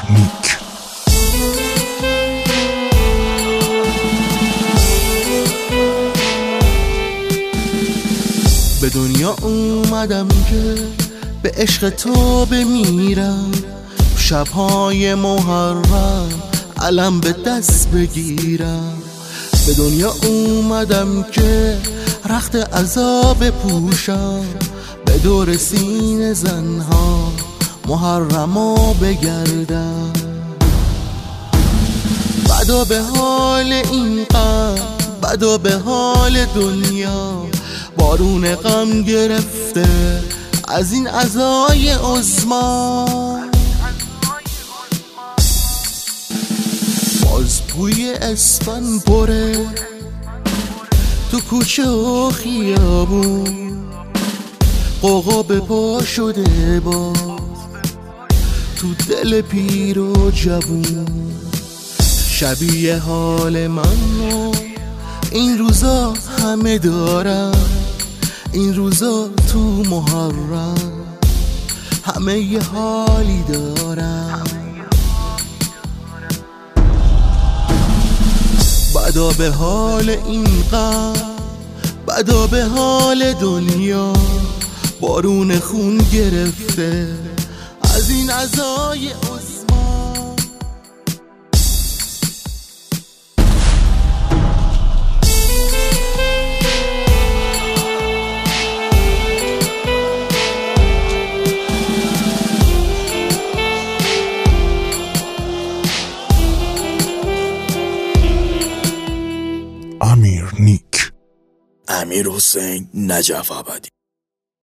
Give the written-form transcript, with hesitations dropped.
نیک. به دنیا اومدم که به عشق تو بمیرم، شبهای محرم علم به دست بگیرم. به دنیا اومدم که رخت عذاب پوشم، به دور سینه زنها محرما بگردم. بدا به حال این غم، بدا به حال دنیا، بارون غم گرفته از این عزای عظما. باز بوی اسفن پره تو کوچه و خیابون، قوقا به پا شده باز تو دل پیر و جوون. شبیه حال من و این روزا همه دارن، این روزا تو محرم همه یه حالی دارن. بدا به حال این غم، بدا به حال دنیا، بارون خون گرفته از این عزای عظما. امیر نیک. امیرحسین نجف آبادی.